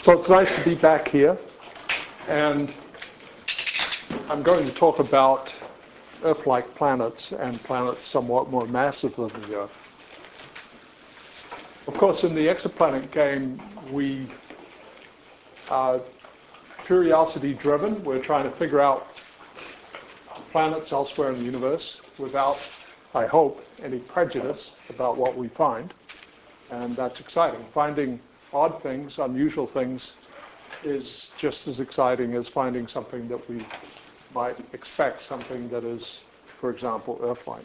So it's nice to be back here, and I'm going to talk about Earth-like planets and planets somewhat more massive than the Earth. Of course, in the exoplanet game, we are curiosity-driven. We're trying to figure out planets elsewhere in the universe without, I hope, any prejudice about what we find. And that's exciting. Finding odd things, unusual things, is just as exciting as finding something that we might expect, something that is, for example, Earth-like.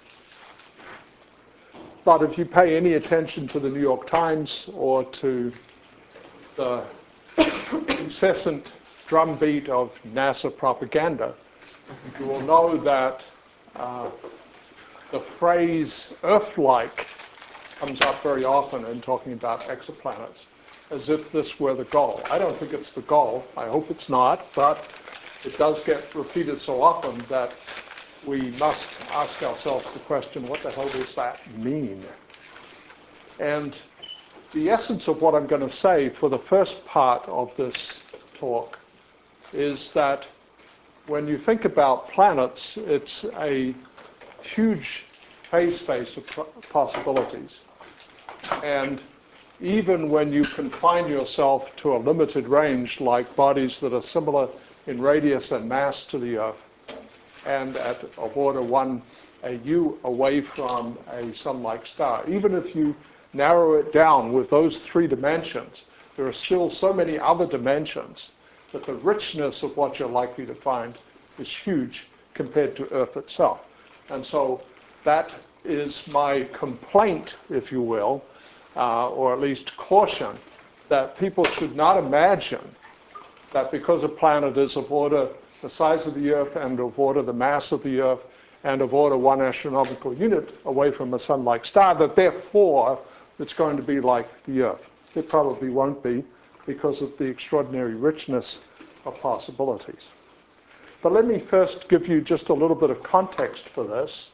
But if you pay any attention to the New York Times or to the incessant drumbeat of NASA propaganda, you will know that the phrase Earth-like comes up very often in talking about exoplanets, as if this were the goal. I don't think it's the goal. I hope it's not, but it does get repeated so often that we must ask ourselves the question, what the hell does that mean? And the essence of what I'm going to say for the first part of this talk is that when you think about planets, it's a huge phase space of possibilities. And even when you confine yourself to a limited range, like bodies that are similar in radius and mass to the Earth, and of order 1 AU away from a sun-like star, even if you narrow it down with those 3 dimensions, there are still so many other dimensions that the richness of what you're likely to find is huge compared to Earth itself. And so that is my complaint, if you will, or at least caution, that people should not imagine that because a planet is of order the size of the Earth and of order the mass of the Earth and of order 1 astronomical unit away from a sun-like star, that therefore it's going to be like the Earth. It probably won't be because of the extraordinary richness of possibilities. But let me first give you just a little bit of context for this.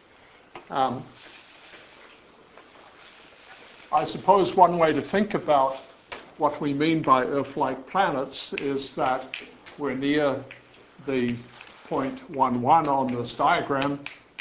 I suppose one way to think about what we mean by Earth-like planets is that we're near the point 11 on this diagram,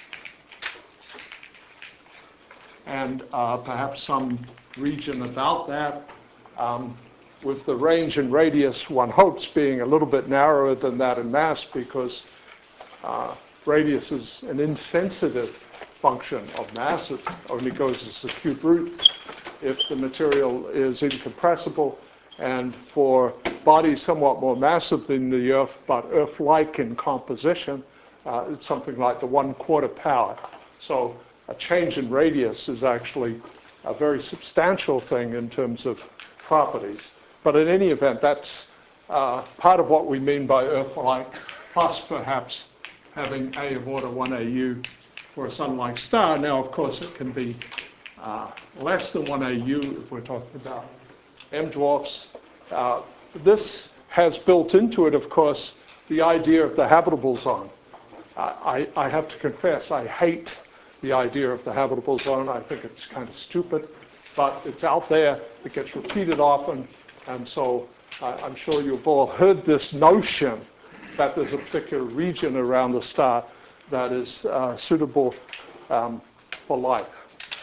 and perhaps some region about that, with the range and radius, one hopes, being a little bit narrower than that in mass, because radius is an insensitive function of mass. It only goes as the cube root if the material is incompressible. And for bodies somewhat more massive than the Earth, but Earth-like in composition, it's something like the 1/4 power. So a change in radius is actually a very substantial thing in terms of properties. But in any event, that's part of what we mean by Earth-like, plus perhaps having A of order 1 AU for a sun-like star. Now, of course, it can be less than 1 AU if we're talking about M dwarfs. This has built into it, of course, the idea of the habitable zone. I have to confess, I hate the idea of the habitable zone. I think it's kind of stupid, but it's out there. It gets repeated often, and so I'm sure you've all heard this notion that there's a particular region around the star that is suitable for life.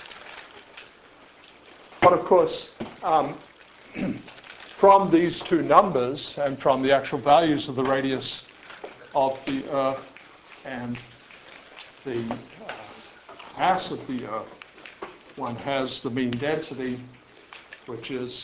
But of course, from these 2 numbers and from the actual values of the radius of the Earth and the mass of the Earth, one has the mean density, which is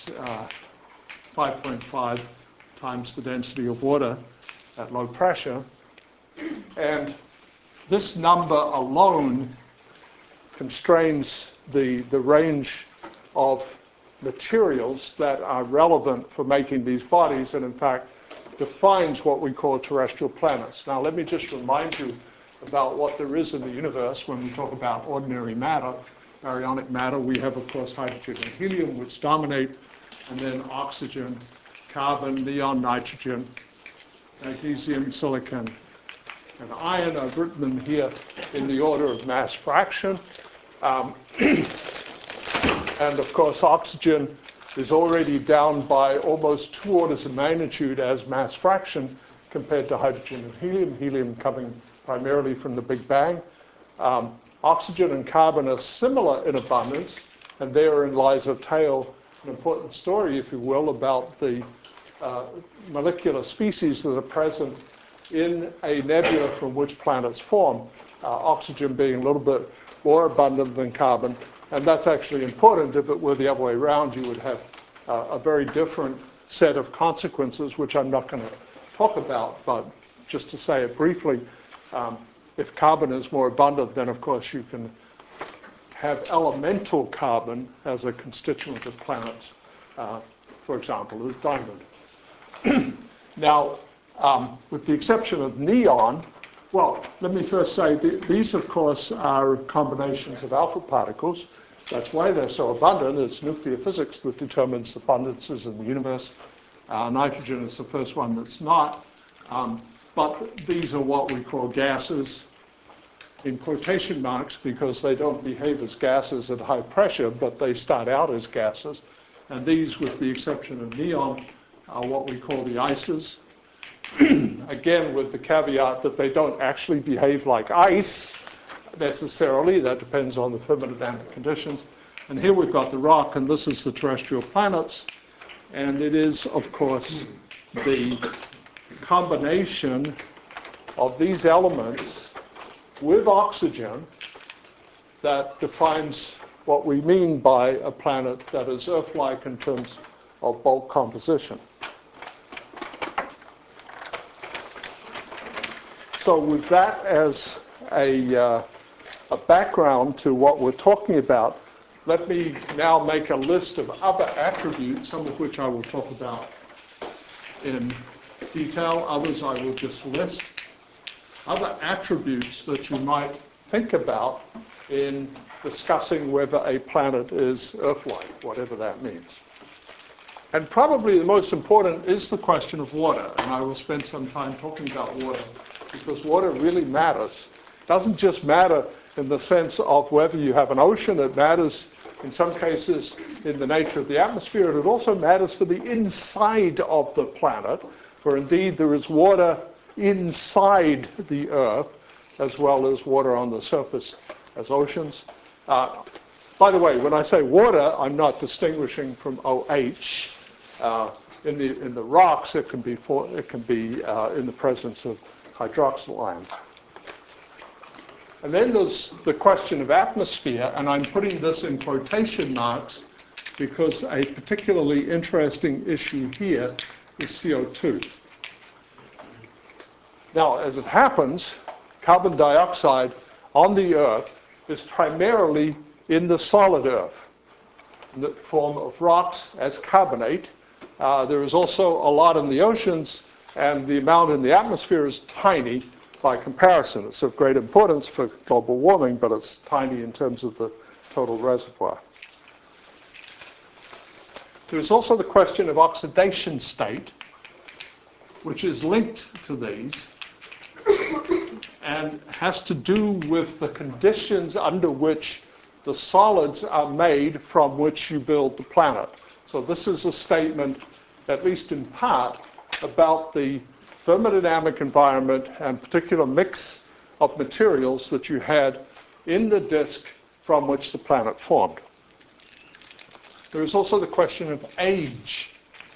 5.5 times the density of water at low pressure. And this number alone constrains the range of materials that are relevant for making these bodies, and in fact defines what we call terrestrial planets. Now let me just remind you about what there is in the universe when we talk about ordinary matter, baryonic matter. We have, of course, hydrogen and helium, which dominate, and then oxygen, carbon, neon, nitrogen, magnesium, silicon, and iron. I've written them here in the order of mass fraction. And of course, oxygen is already down by almost 2 orders of magnitude as mass fraction compared to hydrogen and helium, helium coming primarily from the Big Bang. Oxygen and carbon are similar in abundance, and therein lies a tale, an important story, if you will, about the molecular species that are present in a nebula from which planets form, oxygen being a little bit more abundant than carbon. And that's actually important. If it were the other way around, you would have a very different set of consequences, which I'm not going to talk about, but just to say it briefly, if carbon is more abundant, then of course you can have elemental carbon as a constituent of planets, for example, as diamond. Now, with the exception of neon, well, let me first say these, of course, are combinations of alpha particles. That's why they're so abundant. It's nuclear physics that determines abundances in the universe. Nitrogen is the first one that's not. But these are what we call gases, in quotation marks, because they don't behave as gases at high pressure, but they start out as gases. And these, with the exception of neon, are what we call the ices. Again, with the caveat that they don't actually behave like ice necessarily. That depends on the thermodynamic conditions. And here we've got the rock, and this is the terrestrial planets. And it is, of course, the combination of these elements with oxygen that defines what we mean by a planet that is Earth-like in terms of bulk composition. So with that as a background to what we're talking about, let me now make a list of other attributes, some of which I will talk about in detail, others I will just list. Other attributes that you might think about in discussing whether a planet is Earth-like, whatever that means. And probably the most important is the question of water, and I will spend some time talking about water, because water really matters. It doesn't just matter in the sense of whether you have an ocean. It matters in some cases in the nature of the atmosphere, and it also matters for the inside of the planet, for indeed there is water inside the Earth as well as water on the surface as oceans. By the way, when I say water, I'm not distinguishing from OH. In the rocks, it can be in the presence of hydroxyl ions. And then there's the question of atmosphere, and I'm putting this in quotation marks because a particularly interesting issue here is CO2. Now, as it happens, carbon dioxide on the Earth is primarily in the solid Earth, in the form of rocks as carbonate. There is also a lot in the oceans, and the amount in the atmosphere is tiny by comparison. It's of great importance for global warming, but it's tiny in terms of the total reservoir. There's also the question of oxidation state, which is linked to these and has to do with the conditions under which the solids are made from which you build the planet. So this is a statement, at least in part, about the thermodynamic environment and particular mix of materials that you had in the disk from which the planet formed. There is also the question of age.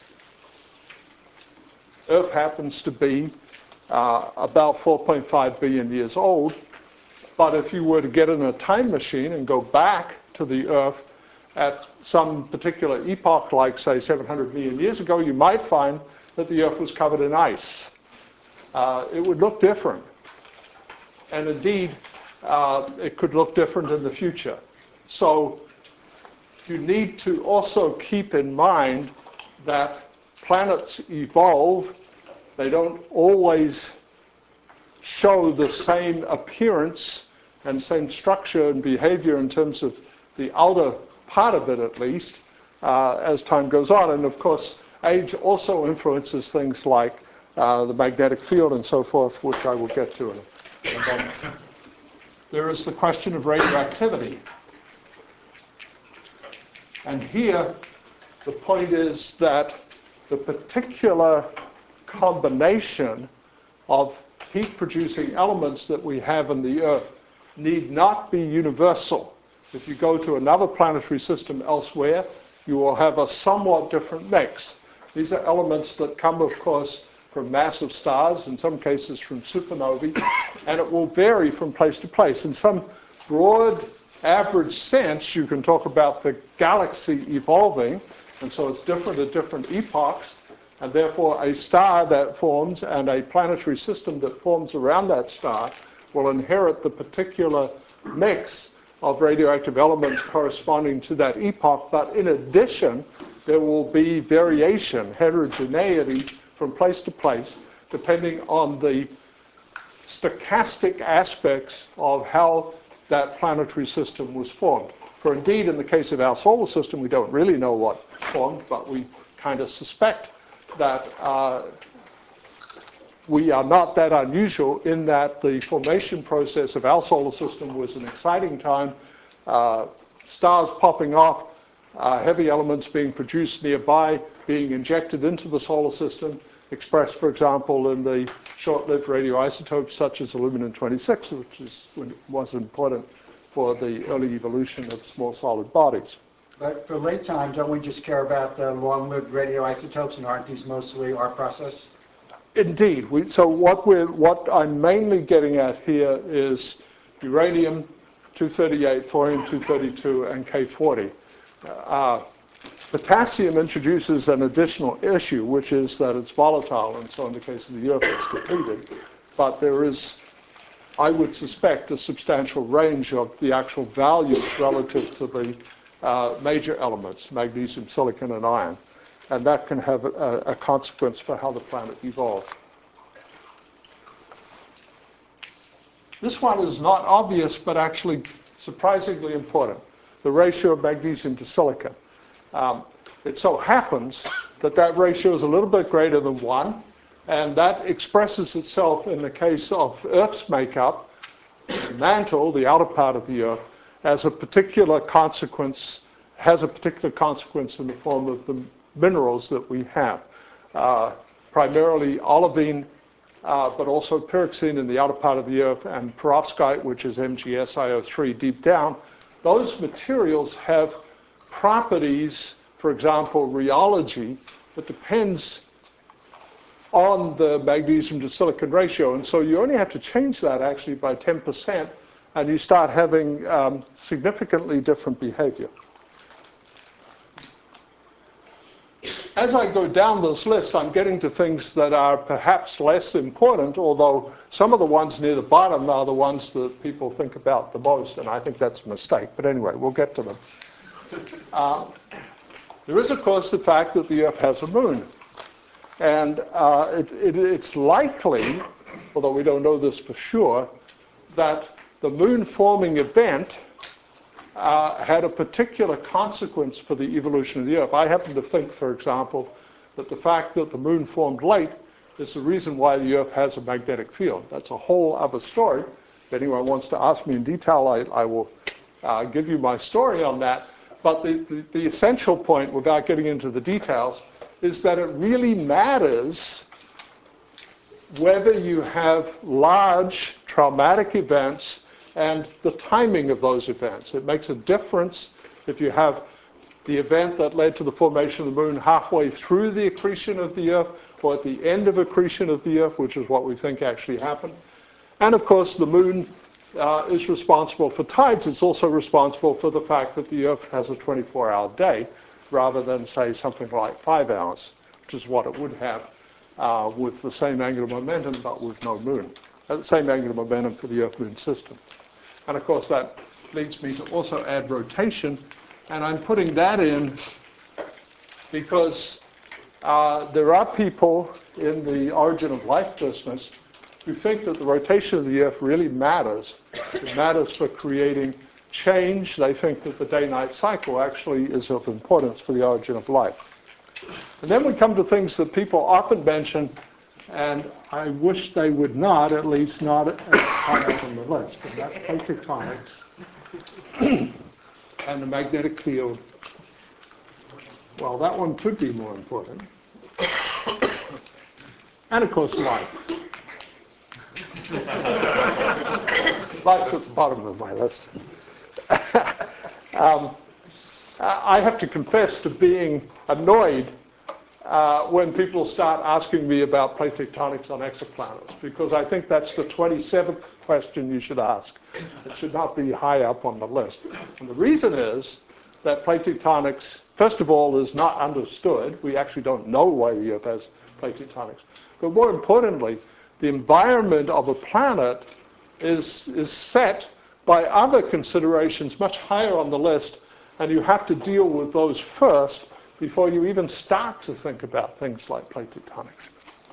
Earth happens to be about 4.5 billion years old, but if you were to get in a time machine and go back to the Earth at some particular epoch, like say 700 million years ago, you might find that the Earth was covered in ice. It would look different. And indeed, it could look different in the future. So you need to also keep in mind that planets evolve. They don't always show the same appearance and same structure and behavior in terms of the outer part of it, at least, as time goes on. And of course, age also influences things like the magnetic field and so forth, which I will get to in a moment. There is the question of radioactivity. And here, The point is that the particular combination of heat-producing elements that we have in the Earth need not be universal. If you go to another planetary system elsewhere, you will have a somewhat different mix. These are elements that come, of course, from massive stars, in some cases from supernovae, and it will vary from place to place. In some broad average sense, you can talk about the galaxy evolving, and so it's different at different epochs, and therefore a star that forms and a planetary system that forms around that star will inherit the particular mix of radioactive elements corresponding to that epoch, but in addition, there will be variation, heterogeneity from place to place, depending on the stochastic aspects of how that planetary system was formed. For indeed, in the case of our solar system, we don't really know what formed, but we kind of suspect that we are not that unusual in that the formation process of our solar system was an exciting time, stars popping off, heavy elements being produced nearby, being injected into the solar system, expressed, for example, in the short-lived radioisotopes such as aluminum-26, which was important for the early evolution of small solid bodies. But for late time, don't we just care about the long-lived radioisotopes, and aren't these mostly our process? Indeed. So what I'm mainly getting at here is uranium-238, thorium-232, and K40. Potassium introduces an additional issue, which is that it's volatile, and so in the case of the Earth, it's depleted. But there is, I would suspect, a substantial range of the actual values relative to the major elements, magnesium, silicon, and iron. And that can have a consequence for how the planet evolved. This one is not obvious, but actually surprisingly important, the ratio of magnesium to silicon. It so happens that that ratio is a little bit greater than 1, and that expresses itself in the case of Earth's makeup, the mantle, the outer part of the Earth, as a particular consequence, has a particular consequence in the form of the minerals that we have. Primarily olivine, but also pyroxene in the outer part of the Earth, and perovskite, which is MgSiO3 deep down. Those materials have properties, for example, rheology, that depends on the magnesium to silicon ratio. And so you only have to change that actually by 10%, and you start having significantly different behavior. As I go down this list, I'm getting to things that are perhaps less important, although some of the ones near the bottom are the ones that people think about the most, and I think that's a mistake. But anyway, we'll get to them. There is, of course, the fact that the Earth has a moon. And it's likely, although we don't know this for sure, that the moon-forming event had a particular consequence for the evolution of the Earth. I happen to think, for example, that the fact that the moon formed late is the reason why the Earth has a magnetic field. That's a whole other story. If anyone wants to ask me in detail, I will give you my story on that. But the essential point, without getting into the details, is that it really matters whether you have large traumatic events and the timing of those events. It makes a difference if you have the event that led to the formation of the moon halfway through the accretion of the Earth or at the end of accretion of the Earth, which is what we think actually happened. And of course, the moon is responsible for tides. It's also responsible for the fact that the Earth has a 24-hour day rather than, say, something like 5 hours, which is what it would have with the same angular momentum but with no moon. The same angular momentum for the Earth-Moon system. And of course, that leads me to also add rotation. And I'm putting that in because there are people in the origin of life business who think that the rotation of the Earth really matters. It matters for creating change. They think that the day-night cycle actually is of importance for the origin of life. And then we come to things that people often mention, and I wish they would not, at least not as high up on the list, and that's plate tectonics and the magnetic field Well, that one could be more important. And of course, life. Life's at the bottom of my list. I have to confess to being annoyed when people start asking me about plate tectonics on exoplanets, because I think that's the 27th question you should ask. It should not be high up on the list. And the reason is that plate tectonics, first of all, is not understood. We actually don't know why the Earth has plate tectonics. But more importantly, the environment of a planet is set by other considerations much higher on the list, and you have to deal with those first before you even start to think about things like plate tectonics.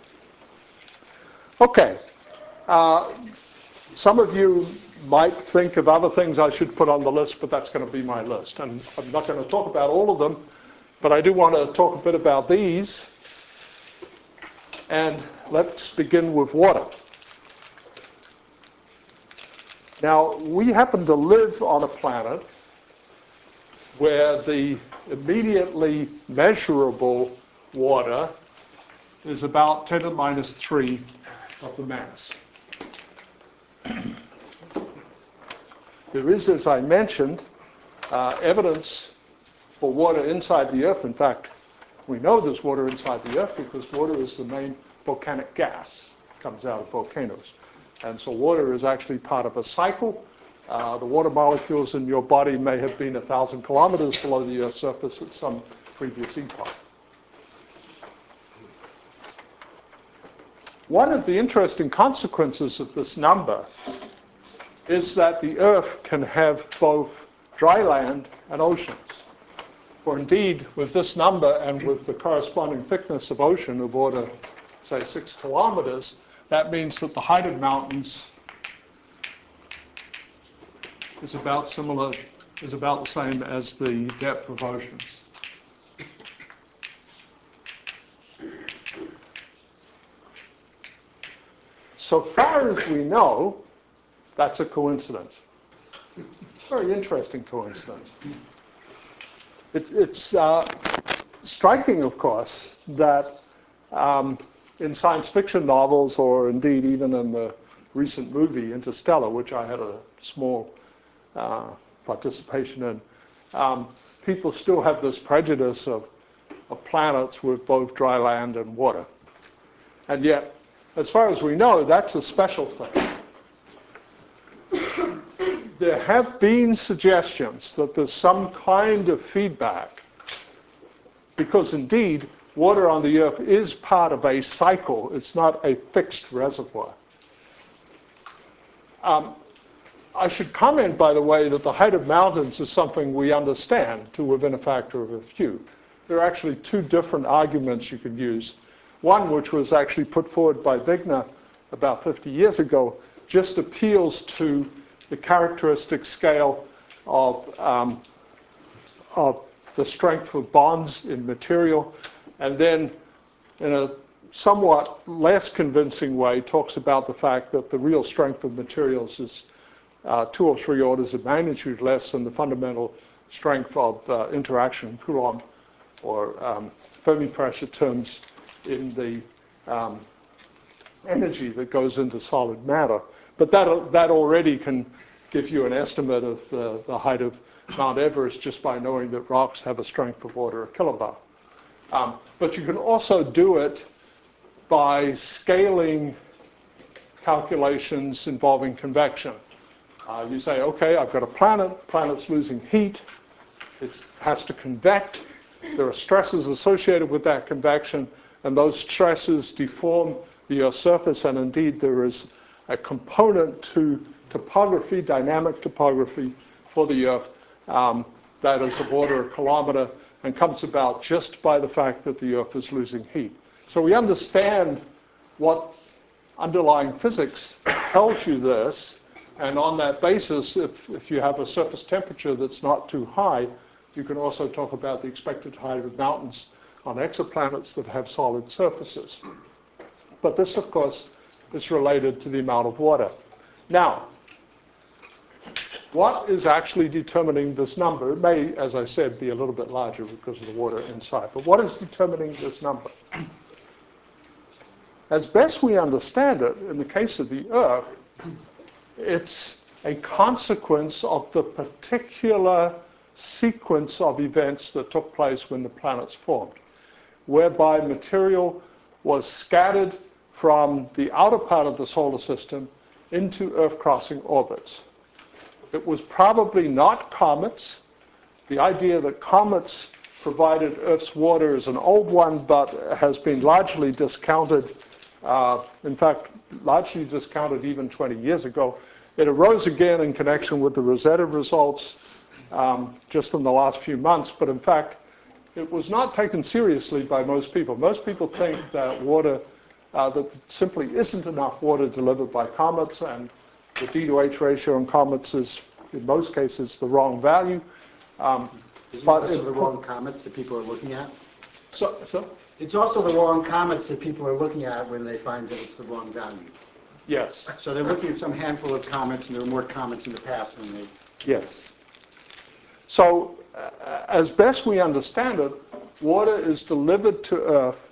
Okay. Some of you might think of other things I should put on the list, but that's going to be my list. And I'm not going to talk about all of them, but I do want to talk a bit about these. And let's begin with water. Now, we happen to live on a planet where the immediately measurable water is about 10 to the minus 3 of the mass. There is, as I mentioned, evidence for water inside the Earth. In fact, we know there's water inside the Earth because water is the main volcanic gas. It comes out of volcanoes. And so water is actually part of a cycle. The water molecules in your body may have been 1,000 kilometers below the Earth's surface at some previous epoch. One of the interesting consequences of this number is that the Earth can have both dry land and oceans. For indeed, with this number and with the corresponding thickness of ocean of order, say, 6 kilometers, that means that the height of mountains is about the same as the depth of oceans. So far as we know, that's a coincidence. Very interesting coincidence. It's striking, of course, that in science fiction novels, or indeed even in the recent movie Interstellar, which I had a small participation in, people still have this prejudice of planets with both dry land and water. And yet, as far as we know, that's a special thing. There have been suggestions that there's some kind of feedback, because indeed, water on the Earth is part of a cycle. It's not a fixed reservoir. I should comment, by the way, that the height of mountains is something we understand to within a factor of a few. There are actually two different arguments you can use. One, which was actually put forward by Wigner about 50 years ago, just appeals to the characteristic scale of the strength of bonds in material, and then in a somewhat less convincing way talks about the fact that the real strength of materials is 2 or 3 orders of magnitude less than the fundamental strength of interaction, Coulomb or Fermi pressure terms in the energy that goes into solid matter. But that already can give you an estimate of the height of Mount Everest just by knowing that rocks have a strength of order of kilobar. But you can also do it by scaling calculations involving convection. You say, okay, I've got a planet's losing heat, it has to convect, there are stresses associated with that convection, and those stresses deform the Earth's surface, and indeed there is a component to topography, dynamic topography for the Earth that is of order of kilometer and comes about just by the fact that the Earth is losing heat. So we understand what underlying physics tells you this, and on that basis, if you have a surface temperature that's not too high, you can also talk about the expected height of mountains on exoplanets that have solid surfaces. But this, of course, is related to the amount of water. Now, what is actually determining this number? It may, as I said, be a little bit larger because of the water inside, but what is determining this number? As best we understand it, in the case of the Earth, it's a consequence of the particular sequence of events that took place when the planets formed, whereby material was scattered from the outer part of the solar system into Earth-crossing orbits. It was probably not comets. The idea that comets provided Earth's water is an old one, but has been largely discounted. In fact, largely discounted even 20 years ago. It arose again in connection with the Rosetta results just in the last few months, but in fact, it was not taken seriously by most people. Most people think that water, that simply isn't enough water delivered by comets, and the D to H ratio in comets is, in most cases, the wrong value. Is it also the wrong comets that people are looking at? So? It's also the wrong comets that people are looking at when they find that it's the wrong value. Yes. So they're looking at some handful of comets, and there were more comets in the past when they... Yes. So, as best we understand it, water is delivered to Earth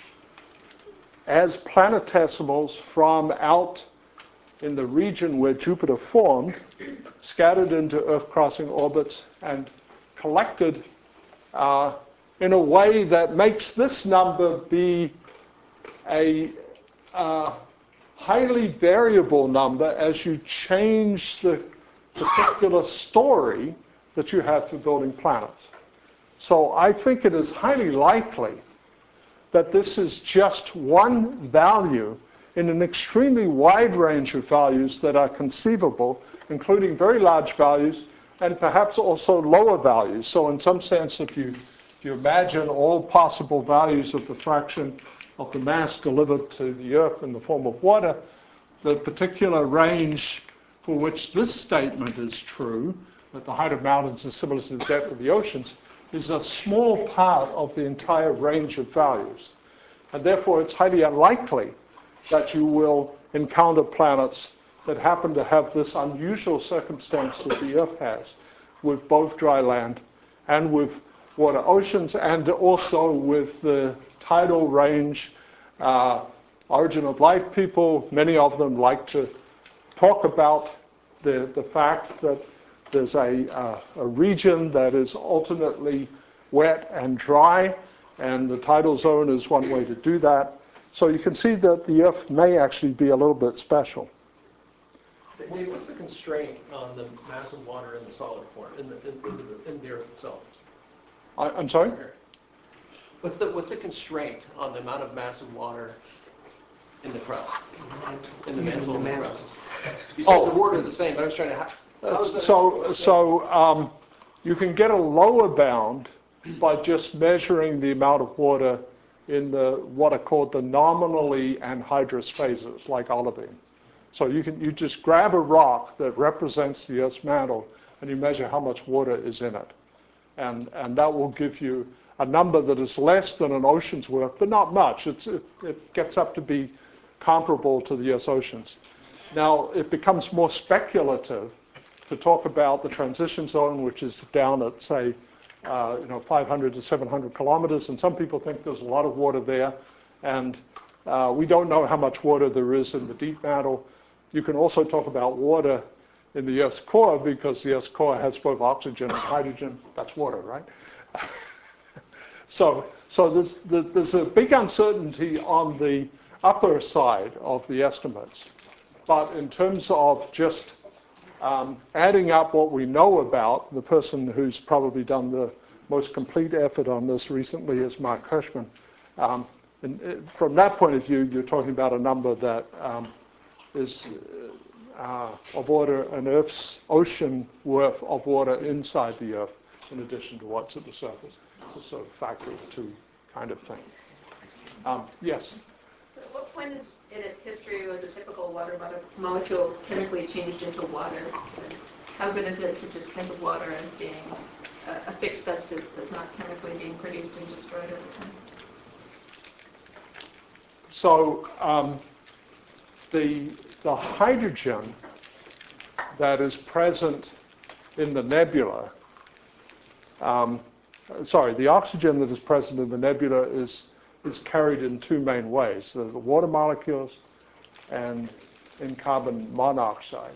as planetesimals from out in the region where Jupiter formed, scattered into Earth-crossing orbits, and collected in a way that makes this number be a highly variable number as you change the particular story that you have for building planets. So I think it is highly likely that this is just one value in an extremely wide range of values that are conceivable, including very large values and perhaps also lower values. So in some sense, if you imagine all possible values of the fraction of the mass delivered to the Earth in the form of water, the particular range for which this statement is true, that the height of mountains is similar to the depth of the oceans, is a small part of the entire range of values. And therefore, it's highly unlikely that you will encounter planets that happen to have this unusual circumstance that the Earth has, with both dry land and with water oceans, and also with the tidal range, origin of life. People, many of them like to talk about the fact that there's a region that is alternately wet and dry, and the tidal zone is one way to do that. So you can see that the Earth may actually be a little bit special. Dave, what's the constraint on the mass of water in the solid form, in the Earth itself? I'm sorry? What's the constraint on the amount of mass of water in the crust, in the mantle of the crust? You said the water the same, but I was trying to... So you can get a lower bound by just measuring the amount of water in what are called the nominally anhydrous phases, like olivine. So you just grab a rock that represents the Earth's mantle, and you measure how much water is in it. And that will give you a number that is less than an ocean's worth, but not much. It gets up to be comparable to the Earth's oceans. Now, it becomes more speculative to talk about the transition zone, which is down at, say, 500 to 700 kilometers, and some people think there's a lot of water there, and we don't know how much water there is in the deep mantle. You can also talk about water in the Earth's core, because the Earth's core has both oxygen and hydrogen. That's water, right? So there's a big uncertainty on the upper side of the estimates. But in terms of just adding up what we know about, the person who's probably done the most complete effort on this recently is Mark Hirschman. And from that point of view, you're talking about a number that is of order an Earth's ocean worth of water inside the Earth, in addition to what's at the surface. It's a sort of factor of two kind of thing. Yes? So at what point in its history was a typical water molecule chemically changed into water? And how good is it to just think of water as being a fixed substance that's not chemically being produced and destroyed over time? So the hydrogen that is present in the nebula, the oxygen that is present in the nebula is carried in two main ways: the water molecules and in carbon monoxide.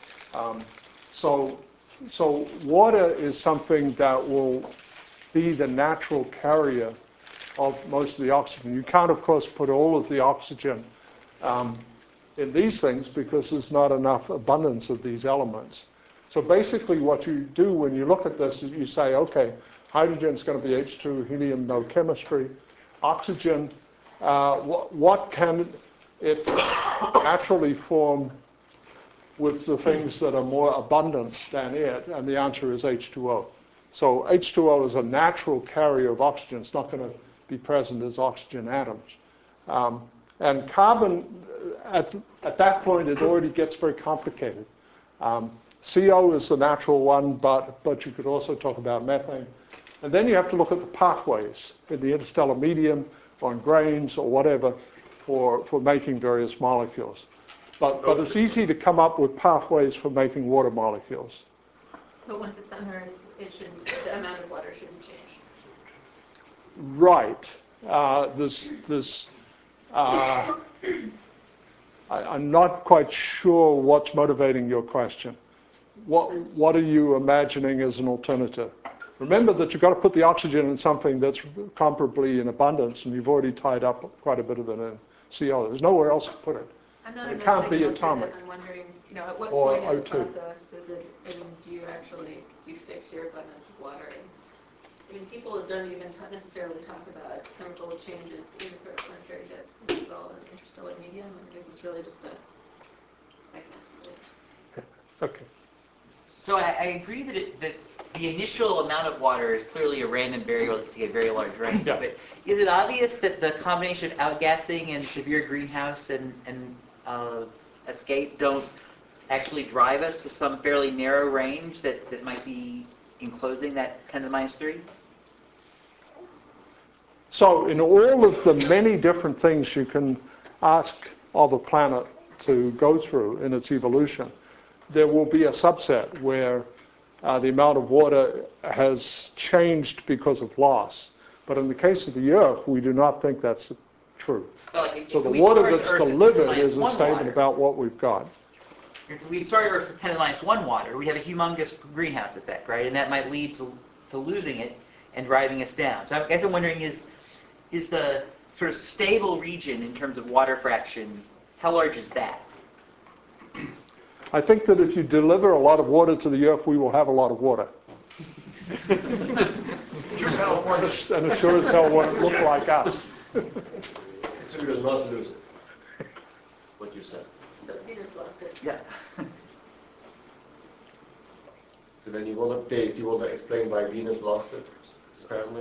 So water is something that will be the natural carrier of most of the oxygen. You can't, of course, put all of the oxygen in these things because there's not enough abundance of these elements. So basically what you do when you look at this is you say, okay, hydrogen's going to be H2, helium, no chemistry. Oxygen, what can it naturally form with the things that are more abundant than it? And the answer is H2O. So H2O is a natural carrier of oxygen. It's not going to be present as oxygen atoms. And carbon, at that point, it already gets very complicated. CO is the natural one, but you could also talk about methane. And then you have to look at the pathways in the interstellar medium, on grains or whatever, for making various molecules. But it's easy to come up with pathways for making water molecules. But once it's on Earth, the amount of water shouldn't change. Right. I'm not quite sure what's motivating your question. What are you imagining as an alternative? Remember that you've got to put the oxygen in something that's comparably in abundance, and you've already tied up quite a bit of it in CO. There's nowhere else to put it. I'm not It can't be imagining atomic. I'm wondering, at what Or point in the O2. process do you fix your abundance of water? And people don't even necessarily talk about chemical changes in the protoplanetary disk. It's all an interstellar medium, or is this really just a mechanism? Okay. So I agree that the initial amount of water is clearly a random variable to get very large range. Yeah. But is it obvious that the combination of outgassing and severe greenhouse and escape don't actually drive us to some fairly narrow range that might be enclosing that 10 to the minus 3? So in all of the many different things you can ask of a planet to go through in its evolution, there will be a subset where the amount of water has changed because of loss. But in the case of the Earth, we do not think that's true. So the water that's delivered is a statement about what we've got. If we started Earth with 10 to the minus 1 water, we have a humongous greenhouse effect, right? And that might lead to losing it and driving us down. So I guess I'm wondering, is the sort of stable region in terms of water fraction, how large is that? I think that if you deliver a lot of water to the Earth, we will have a lot of water. California. And it sure as hell won't look like us. So you will not lose it, what you said. But Venus lost it. Yeah. So then Dave, do you want to explain why Venus lost it, apparently?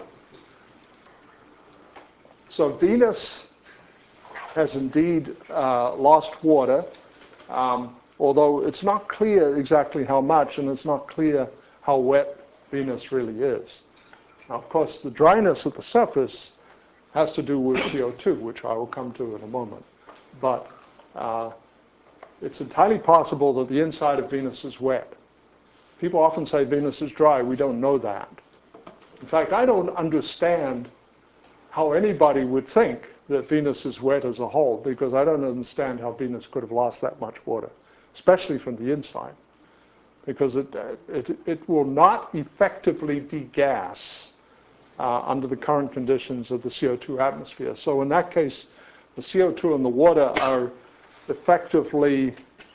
So Venus has indeed lost water, although it's not clear exactly how much, and it's not clear how wet Venus really is. Now, of course, the dryness at the surface has to do with CO2, which I will come to in a moment. But it's entirely possible that the inside of Venus is wet. People often say Venus is dry. We don't know that. In fact, I don't understand how anybody would think that Venus is wet as a whole, because I don't understand how Venus could have lost that much water, especially from the inside, because it will not effectively degas under the current conditions of the CO2 atmosphere. So in that case, the CO2 and the water are effectively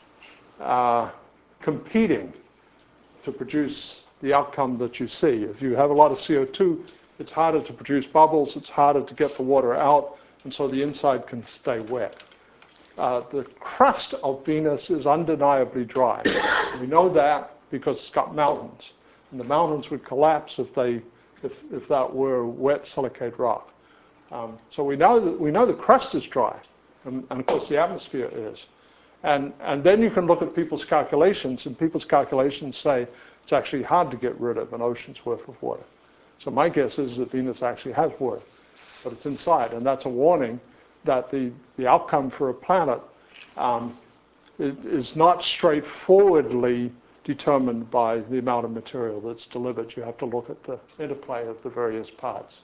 competing to produce the outcome that you see. If you have a lot of CO2, it's harder to produce bubbles, it's harder to get the water out, and so the inside can stay wet. The crust of Venus is undeniably dry. We know that because it's got mountains, and the mountains would collapse if that were wet silicate rock. So we know the crust is dry, and of course the atmosphere is. And then you can look at people's calculations, and people's calculations say it's actually hard to get rid of an ocean's worth of water. So my guess is that Venus actually has water, but it's inside, and that's a warning that the outcome for a planet is not straightforwardly determined by the amount of material that's delivered. You have to look at the interplay of the various parts.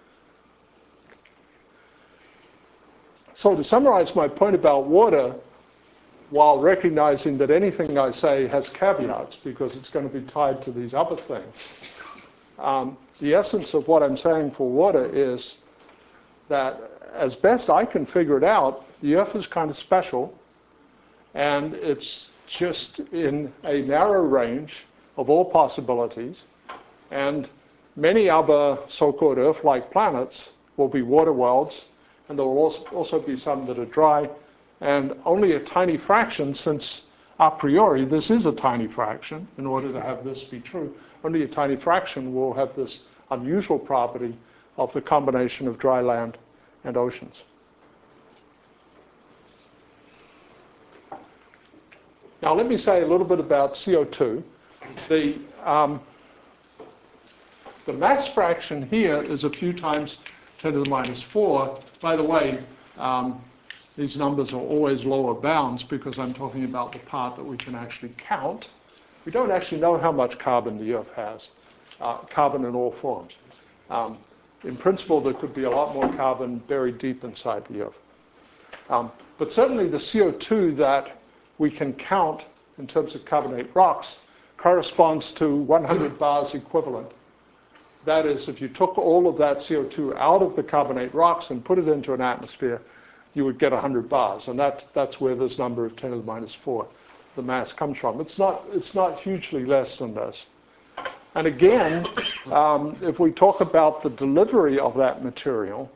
So to summarize my point about water, while recognizing that anything I say has caveats because it's going to be tied to these other things, the essence of what I'm saying for water is that as best I can figure it out, the Earth is kind of special, and it's just in a narrow range of all possibilities, and many other so-called Earth-like planets will be water worlds, and there will also be some that are dry, and only a tiny fraction, since a priori this is a tiny fraction, in order to have this be true, only a tiny fraction will have this unusual property of the combination of dry land and oceans. Now let me say a little bit about CO2. The mass fraction here is a few times 10 to the minus 4. By the way, these numbers are always lower bounds because I'm talking about the part that we can actually count. We don't actually know how much carbon the Earth has, carbon in all forms. In principle, there could be a lot more carbon buried deep inside the Earth. But certainly the CO2 that we can count in terms of carbonate rocks corresponds to 100 bars equivalent. That is, if you took all of that CO2 out of the carbonate rocks and put it into an atmosphere, you would get 100 bars. And that's where this number of 10 to the minus 4, the mass, comes from. It's not hugely less than this. And again, if we talk about the delivery of that material,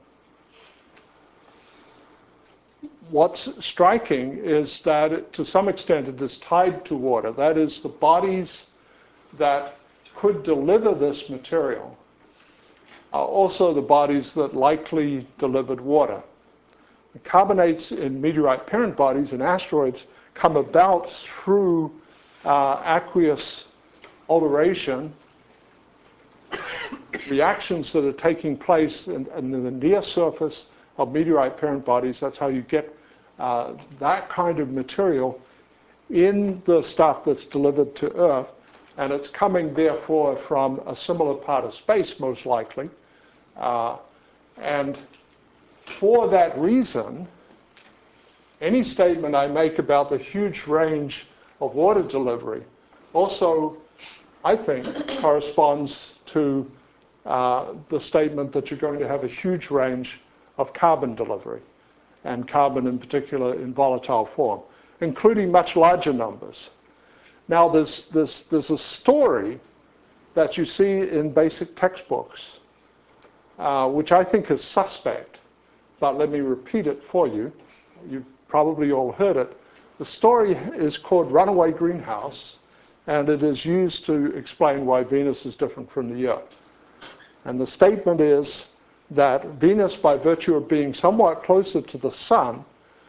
what's striking is that to some extent it is tied to water. That is, the bodies that could deliver this material are also the bodies that likely delivered water. The carbonates in meteorite parent bodies and asteroids come about through aqueous alteration, reactions that are taking place in the near surface of meteorite parent bodies. That's how you get that kind of material in the stuff that's delivered to Earth, and it's coming therefore from a similar part of space, most likely. And for that reason, any statement I make about the huge range of water delivery also, I think, corresponds to the statement that you're going to have a huge range of carbon delivery, and carbon in particular in volatile form, including much larger numbers. Now, there's a story that you see in basic textbooks, which I think is suspect, but let me repeat it for you. You've probably all heard it. The story is called Runaway Greenhouse, and it is used to explain why Venus is different from the Earth. And the statement is that Venus, by virtue of being somewhat closer to the sun,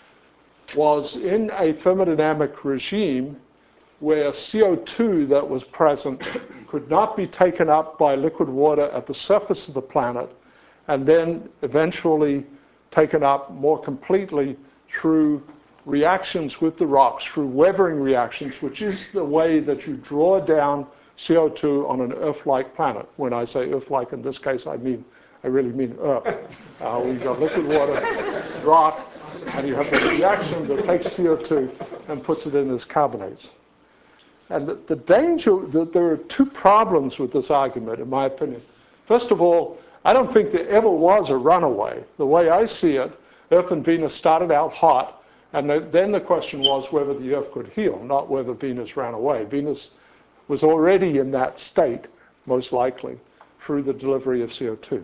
was in a thermodynamic regime where CO2 that was present could not be taken up by liquid water at the surface of the planet and then eventually taken up more completely through reactions with the rocks, through weathering reactions, which is the way that you draw down CO2 on an Earth-like planet. When I say Earth-like in this case, I really mean Earth. We've got liquid water, rock, and you have a reaction that takes CO2 and puts it in as carbonates. And the danger, there are two problems with this argument, in my opinion. First of all, I don't think there ever was a runaway. The way I see it, Earth and Venus started out hot, and then the question was whether the Earth could heal, not whether Venus ran away. Venus was already in that state, most likely, through the delivery of CO2.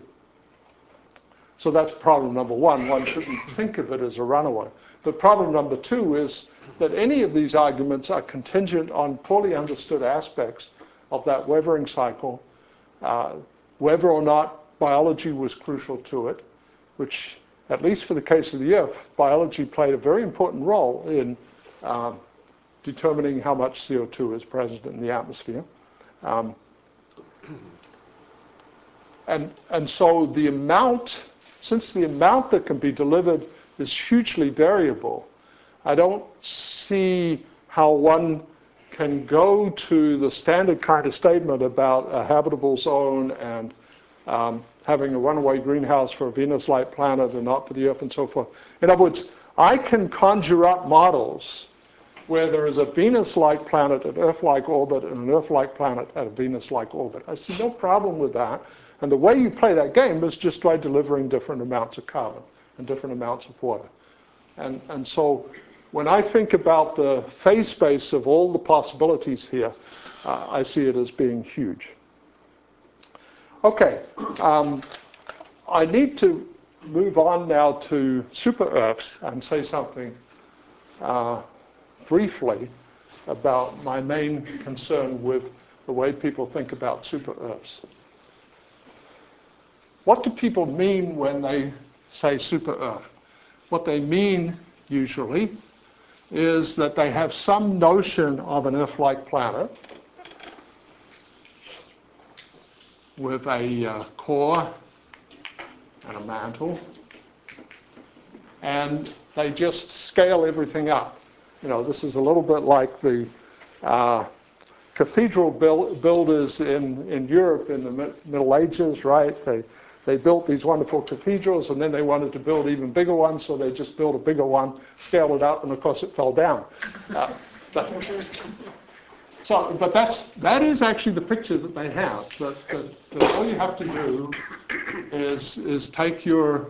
So that's problem number one. One shouldn't think of it as a runaway. But problem number two is that any of these arguments are contingent on poorly understood aspects of that weathering cycle, whether or not biology was crucial to it, which, at least for the case of the Earth, biology played a very important role in determining how much CO2 is present in the atmosphere. And so the amount, since the amount that can be delivered is hugely variable, I don't see how one can go to the standard kind of statement about a habitable zone and having a runaway greenhouse for a Venus-like planet and not for the Earth and so forth. In other words, I can conjure up models where there is a Venus-like planet at Earth-like orbit and an Earth-like planet at a Venus-like orbit. I see no problem with that. And the way you play that game is just by delivering different amounts of carbon and different amounts of water. And so when I think about the phase space of all the possibilities here, I see it as being huge. Okay, I need to move on now to super-Earths and say something briefly about my main concern with the way people think about super-Earths. What do people mean when they say super-Earth? What they mean, usually, is that they have some notion of an Earth-like planet with a core and a mantle, and they just scale everything up. You know, this is a little bit like the cathedral builders in Europe in the Middle Ages, right? They built these wonderful cathedrals, and then they wanted to build even bigger ones, so they just built a bigger one, scaled it up, and of course it fell down. But that is actually the picture that they have. That all you have to do is take your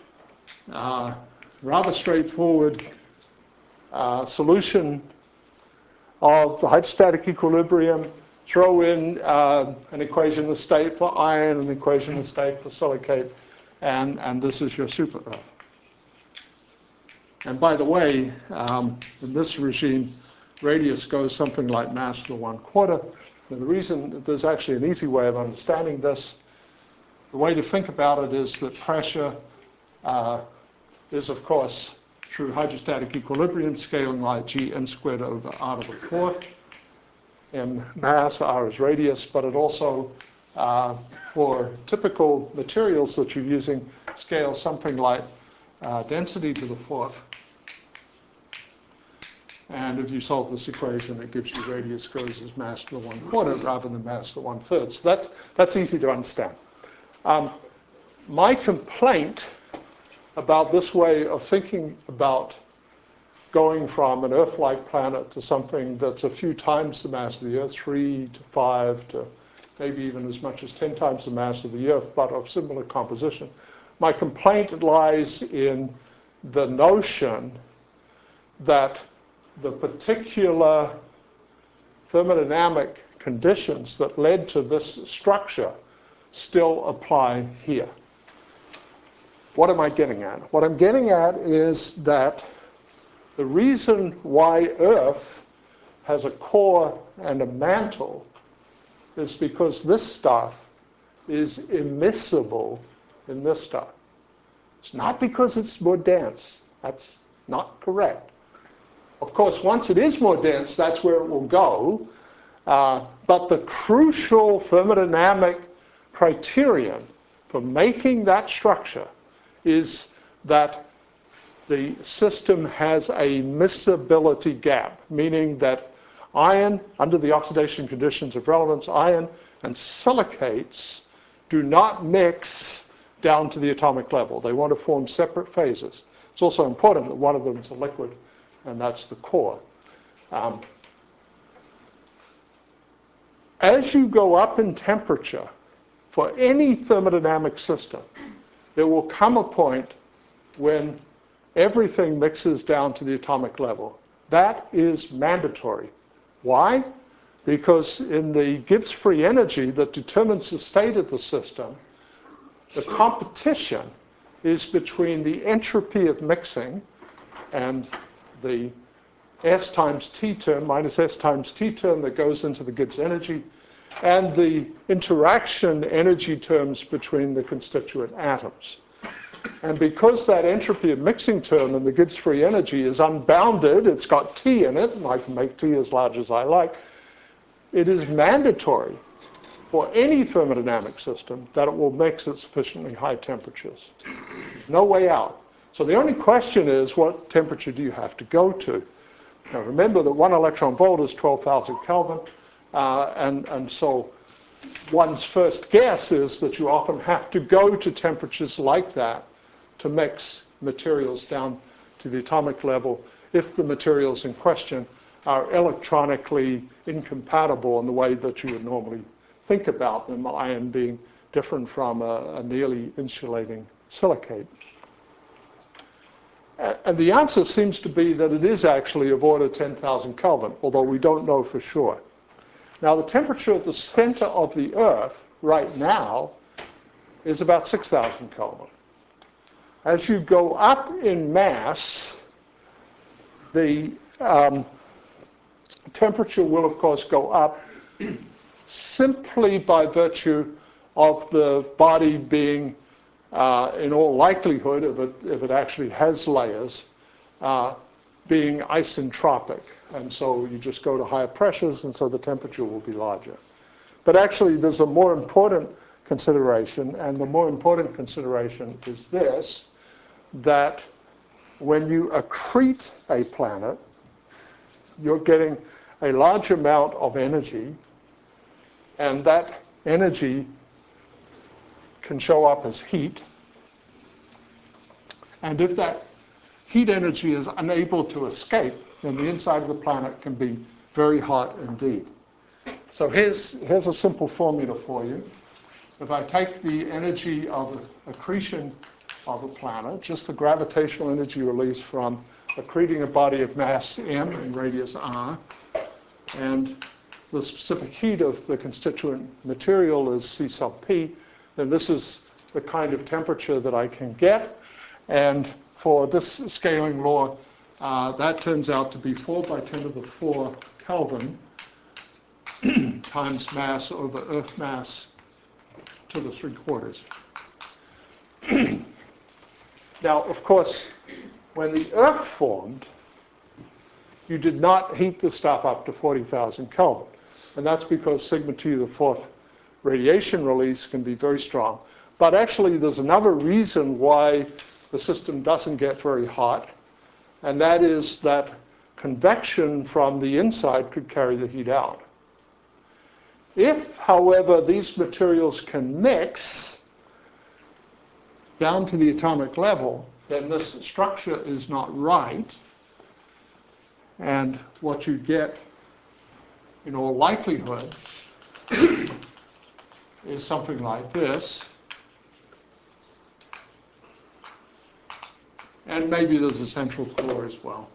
rather straightforward solution of the hydrostatic equilibrium, throw in an equation of state for iron, an equation of state for silicate, and this is your super-Earth. And by the way, in this regime, radius goes something like mass to the 1/4. And the reason, there's actually an easy way of understanding this. The way to think about it is that pressure is, of course, through hydrostatic equilibrium scaling like Gm squared over r to the 4th. And mass, r is radius, but it also, for typical materials that you're using, scales something like density to the 4th. And if you solve this equation, it gives you radius goes as mass to the 1/4 rather than mass to the 1/3. So that's easy to understand. My complaint about this way of thinking about going from an Earth-like planet to something that's a few times the mass of the Earth, 3 to 5 to maybe even as much as 10 times the mass of the Earth, but of similar composition. My complaint lies in the notion that the particular thermodynamic conditions that led to this structure still apply here. What am I getting at? What I'm getting at is that the reason why Earth has a core and a mantle is because this stuff is immiscible in this stuff. It's not because it's more dense. That's not correct. Of course, once it is more dense, that's where it will go. But the crucial thermodynamic criterion for making that structure is that the system has a miscibility gap, meaning that iron, under the oxidation conditions of relevance, iron and silicates do not mix down to the atomic level. They want to form separate phases. It's also important that one of them is a liquid, and that's the core. As you go up in temperature, for any thermodynamic system, there will come a point when everything mixes down to the atomic level. That is mandatory. Why? Because in the Gibbs free energy that determines the state of the system, the competition is between the entropy of mixing and the S times T term minus S times T term that goes into the Gibbs energy, and the interaction energy terms between the constituent atoms. And because that entropy of mixing term in the Gibbs free energy is unbounded, it's got T in it, and I can make T as large as I like, it is mandatory for any thermodynamic system that it will mix at sufficiently high temperatures. No way out. So the only question is, what temperature do you have to go to? Now remember that 1 electron volt is 12,000 Kelvin, and so one's first guess is that you often have to go to temperatures like that to mix materials down to the atomic level if the materials in question are electronically incompatible in the way that you would normally think about them, iron being different from a nearly insulating silicate. And the answer seems to be that it is actually of order 10,000 Kelvin, although we don't know for sure. Now, the temperature at the center of the Earth right now is about 6,000 Kelvin. As you go up in mass, the temperature will, of course, go up simply by virtue of the body being, in all likelihood, if it actually has layers, being isentropic. And so you just go to higher pressures, and so the temperature will be larger. But actually, there's a more important consideration, and the more important consideration is this, that when you accrete a planet, you're getting a large amount of energy, and that energy can show up as heat. And if that heat energy is unable to escape, then the inside of the planet can be very hot indeed. So here's a simple formula for you. If I take the energy of accretion of a planet, just the gravitational energy released from accreting a body of mass m and radius r, and the specific heat of the constituent material is C sub p, then this is the kind of temperature that I can get. And for this scaling law, that turns out to be 4 by 10 to the 4 Kelvin times mass over Earth mass to the 3/4. Now, of course, when the Earth formed, you did not heat the stuff up to 40,000 Kelvin. And that's because sigma T to the 4th radiation release can be very strong. But actually, there's another reason why the system doesn't get very hot, and that is that convection from the inside could carry the heat out. If, however, these materials can mix down to the atomic level, then this structure is not right, and what you get, in all likelihood, is something like this. And maybe there's a central core as well.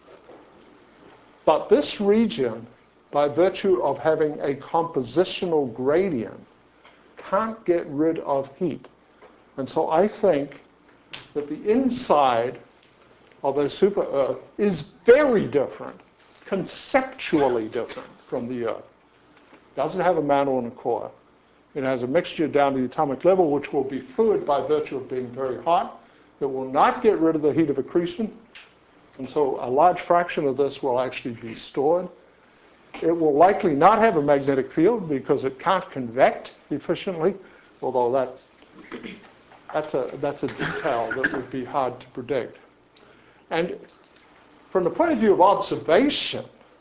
But this region, by virtue of having a compositional gradient, can't get rid of heat. And so I think that the inside of a super Earth is very different, conceptually different from the Earth. It doesn't have a mantle and a core. It has a mixture down to the atomic level, which will be fluid by virtue of being very hot. It will not get rid of the heat of accretion, and so a large fraction of this will actually be stored. It will likely not have a magnetic field because it can't convect efficiently, although that's a detail that would be hard to predict. And from the point of view of observation,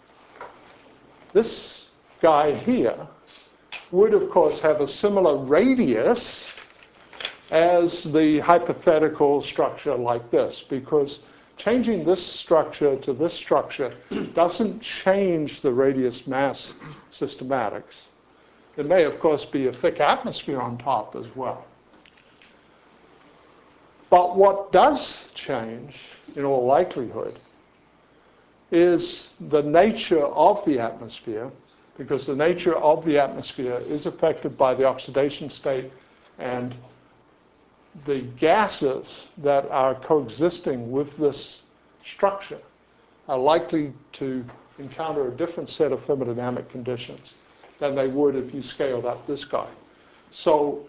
this guy here would, of course, have a similar radius as the hypothetical structure like this, because changing this structure to this structure doesn't change the radius mass systematics. There may, of course, be a thick atmosphere on top as well. But what does change, in all likelihood, is the nature of the atmosphere, because the nature of the atmosphere is affected by the oxidation state, and the gases that are coexisting with this structure are likely to encounter a different set of thermodynamic conditions than they would if you scaled up this guy. So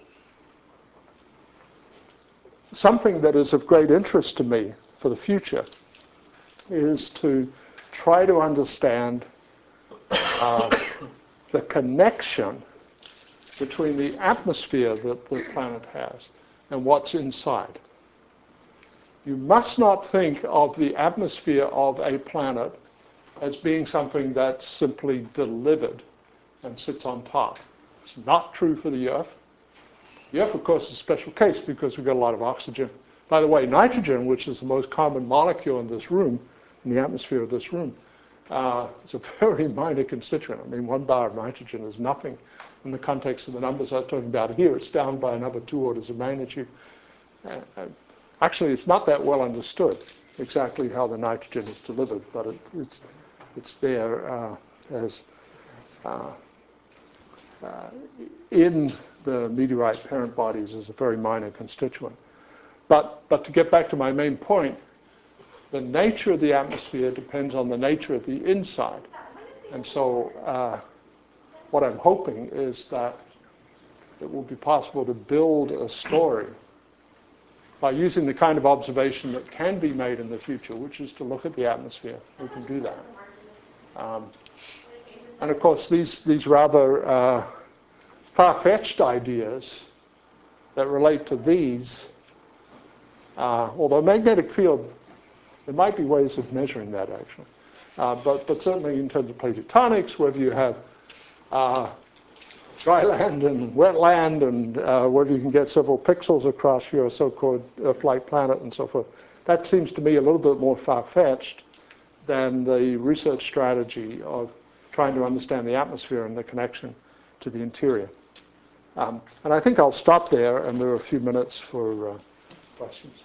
something that is of great interest to me for the future is to try to understand the connection between the atmosphere that the planet has and what's inside. You must not think of the atmosphere of a planet as being something that's simply delivered and sits on top. It's not true for the Earth. The Earth, of course, is a special case because we've got a lot of oxygen. By the way, nitrogen, which is the most common molecule in this room, in the atmosphere of this room, is a very minor constituent. I mean, 1 bar of nitrogen is nothing in the context of the numbers I'm talking about here. It's down by another 2 orders of magnitude. Actually, it's not that well understood exactly how the nitrogen is delivered, but it's there as in the meteorite parent bodies as a very minor constituent. But to get back to my main point, the nature of the atmosphere depends on the nature of the inside. And so what I'm hoping is that it will be possible to build a story by using the kind of observation that can be made in the future, which is to look at the atmosphere. We can do that. And of course, these rather far-fetched ideas that relate to these, although magnetic field, there might be ways of measuring that actually. But certainly in terms of plate tectonics, whether you have dry land and wet land, and whether you can get several pixels across your so-called Earth-like planet and so forth, that seems to me a little bit more far-fetched than the research strategy of trying to understand the atmosphere and the connection to the interior. And I think I'll stop there, and there are a few minutes for questions.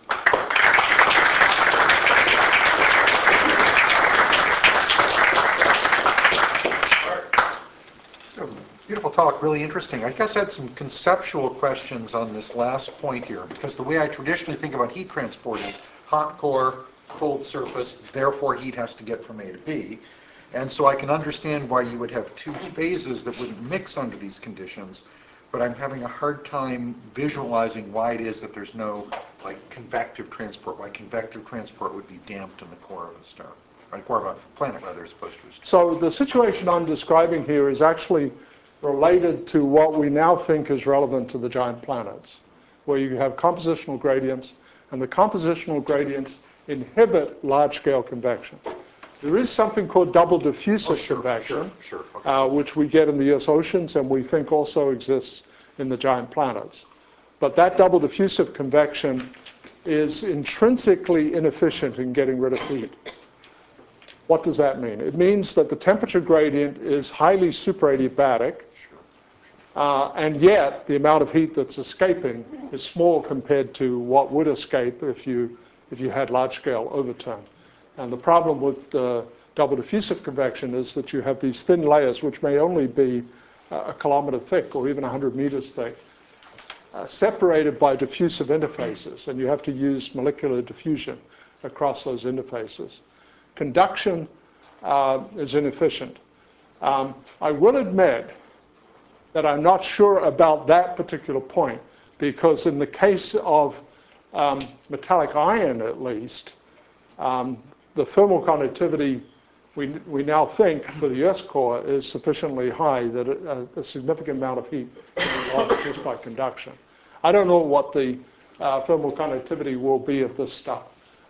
Beautiful talk, really interesting. I guess I had some conceptual questions on this last point here, because the way I traditionally think about heat transport is hot core, cold surface, therefore heat has to get from A to B. And so I can understand why you would have 2 phases that wouldn't mix under these conditions, but I'm having a hard time visualizing why it is that there's no like convective transport, why convective transport would be damped in the core of a star, right? Core of a planet rather, as opposed to a star. So the situation I'm describing here is actually related to what we now think is relevant to the giant planets, where you have compositional gradients, and the compositional gradients inhibit large-scale convection. There is something called double diffusive convection, which we get in the Earth's oceans, and we think also exists in the giant planets. But that double diffusive convection is intrinsically inefficient in getting rid of heat. What does that mean? It means that the temperature gradient is highly superadiabatic, and yet the amount of heat that's escaping is small compared to what would escape if you had large-scale overturn. And the problem with the double diffusive convection is that you have these thin layers, which may only be a kilometer thick or even 100 meters thick, separated by diffusive interfaces, and you have to use molecular diffusion across those interfaces. Conduction is inefficient. I will admit that I'm not sure about that particular point, because in the case of metallic iron, at least, the thermal conductivity we now think for the Earth's core is sufficiently high that a significant amount of heat can be lost just by conduction. I don't know what the thermal conductivity will be of this stuff.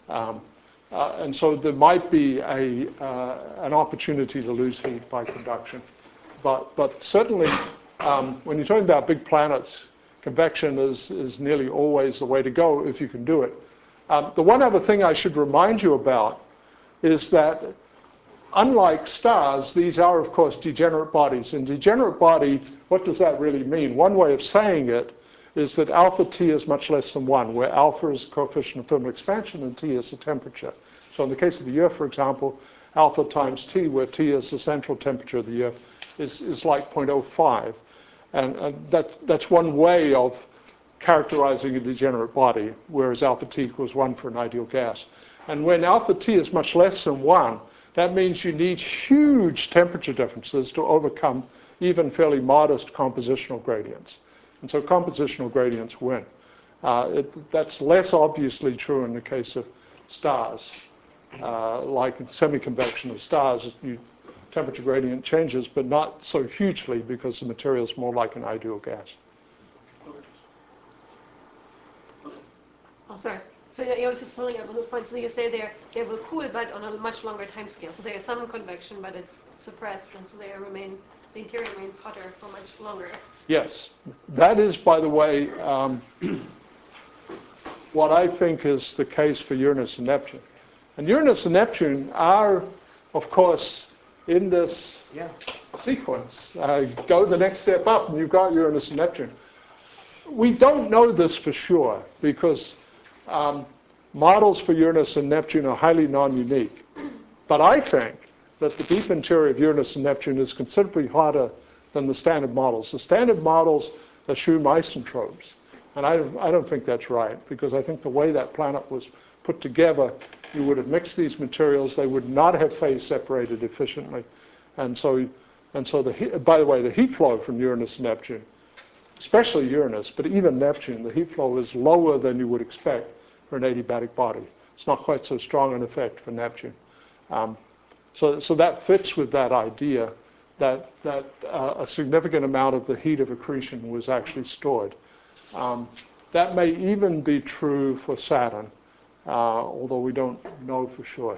And so there might be an opportunity to lose heat by conduction. But certainly, when you're talking about big planets, convection is nearly always the way to go if you can do it. The one other thing I should remind you about is that unlike stars, these are, of course, degenerate bodies. And degenerate body, what does that really mean? One way of saying it is that alpha T is much less than 1, where alpha is the coefficient of thermal expansion and T is the temperature. So in the case of the Earth, for example, alpha times T, where T is the central temperature of the Earth, is like 0.05. And that's one way of characterizing a degenerate body, whereas alpha T equals 1 for an ideal gas. And when alpha T is much less than 1, that means you need huge temperature differences to overcome even fairly modest compositional gradients. And so compositional gradients win. That's less obviously true in the case of stars. Like in semiconvection of stars, temperature gradient changes, but not so hugely because the material is more like an ideal gas. Oh, sorry. So you're just following up on those points. So you say they will cool, but on a much longer time scale. So there is some convection, but it's suppressed, and so the interior remains hotter for much longer. Yes. That is, by the way, what I think is the case for Uranus and Neptune. And Uranus and Neptune are, of course, in this sequence. Go the next step up, and you've got Uranus and Neptune. We don't know this for sure, because models for Uranus and Neptune are highly non-unique. But I think that the deep interior of Uranus and Neptune is considerably hotter than the standard models. The standard models assume isotopes. And I don't think that's right, because I think the way that planet was put together, you would have mixed these materials, they would not have phase separated efficiently. And so by the way, the heat flow from Uranus and Neptune, especially Uranus, but even Neptune, the heat flow is lower than you would expect for an adiabatic body. It's not quite so strong an effect for Neptune. So that fits with that idea that a significant amount of the heat of accretion was actually stored. That may even be true for Saturn, although we don't know for sure.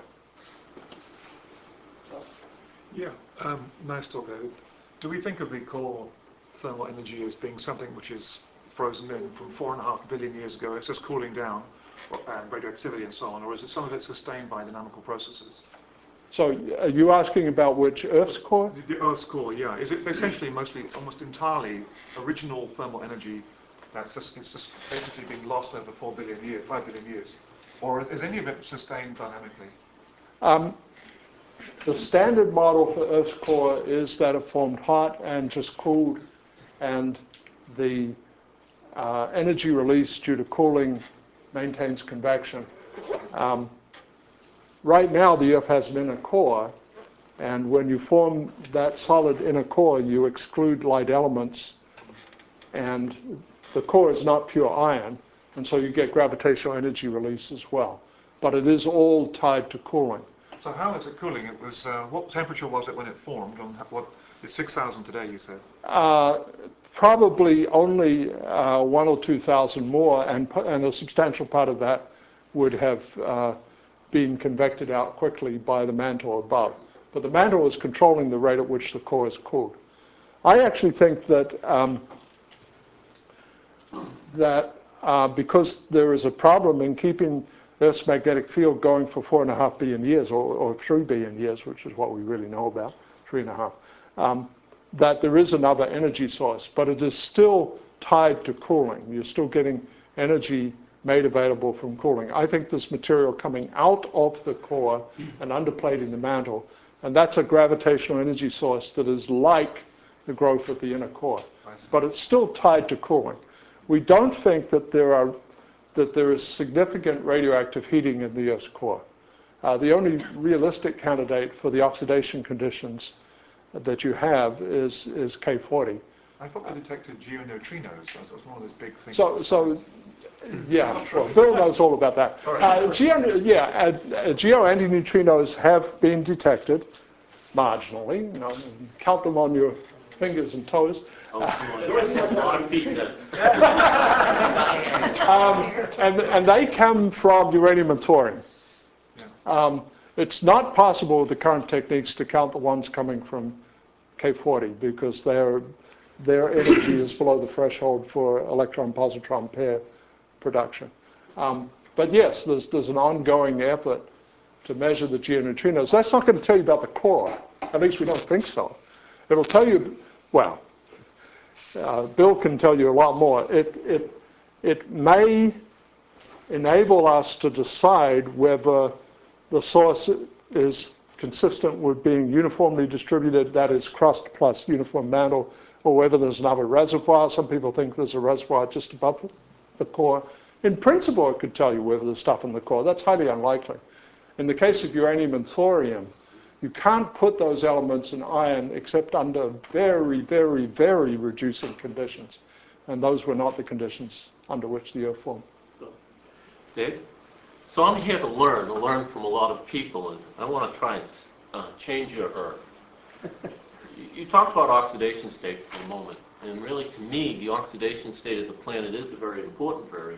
Yeah, nice talk, David. Do we think of the core thermal energy as being something which is frozen in from 4.5 billion years ago? It's just cooling down, and radioactivity and so on, or is it some of it sustained by dynamical processes? So are you asking about which Earth's core? The Earth's core, yeah. Is it essentially mostly, almost entirely, original thermal energy it's just basically been lost over 5 billion years? Or is any of it sustained dynamically? The standard model for Earth's core is that it formed hot and just cooled, and the energy release due to cooling maintains convection. Right now, the Earth has an inner core, and when you form that solid inner core, you exclude light elements, and the core is not pure iron, and so you get gravitational energy release as well. But it is all tied to cooling. So how is it cooling? It was what temperature was it when it formed? And what it's 6,000 today, you said? Probably only 1,000 or 2,000 more, and a substantial part of that would have been convected out quickly by the mantle above. But the mantle is controlling the rate at which the core is cooled. I actually think that because there is a problem in keeping Earth's magnetic field going for 4.5 billion years, or 3 billion years, which is what we really know about, 3.5, that there is another energy source, but it is still tied to cooling. You're still getting energy made available from cooling. I think this material coming out of the core and underplating the mantle, and that's a gravitational energy source that is like the growth of the inner core, but it's still tied to cooling. We don't think that there is significant radioactive heating in the Earth's core. The only realistic candidate for the oxidation conditions that you have is K40. I thought they detected geoneutrinos. That's one of those big things. Yeah, well, Bill knows all about that. Geo antineutrinos have been detected marginally. Count them on your fingers and toes. And they come from uranium and thorium. It's not possible with the current techniques to count the ones coming from K40 because their energy is below the threshold for electron-positron pair production. But yes, there's an ongoing effort to measure the geoneutrinos. That's not going to tell you about the core. At least we don't think so. It'll tell you, well, Bill can tell you a lot more. It may enable us to decide whether the source is consistent with being uniformly distributed, that is crust plus uniform mantle, or whether there's another reservoir. Some people think there's a reservoir just above the core. In principle, it could tell you whether there's stuff in the core. That's highly unlikely. In the case of uranium and thorium, you can't put those elements in iron except under very, very, very reducing conditions. And those were not the conditions under which the Earth formed. Dave? So I'm here to learn from a lot of people, and I want to try and change your Earth. You talked about oxidation state for a moment, and really to me, the oxidation state of the planet is a very important variable.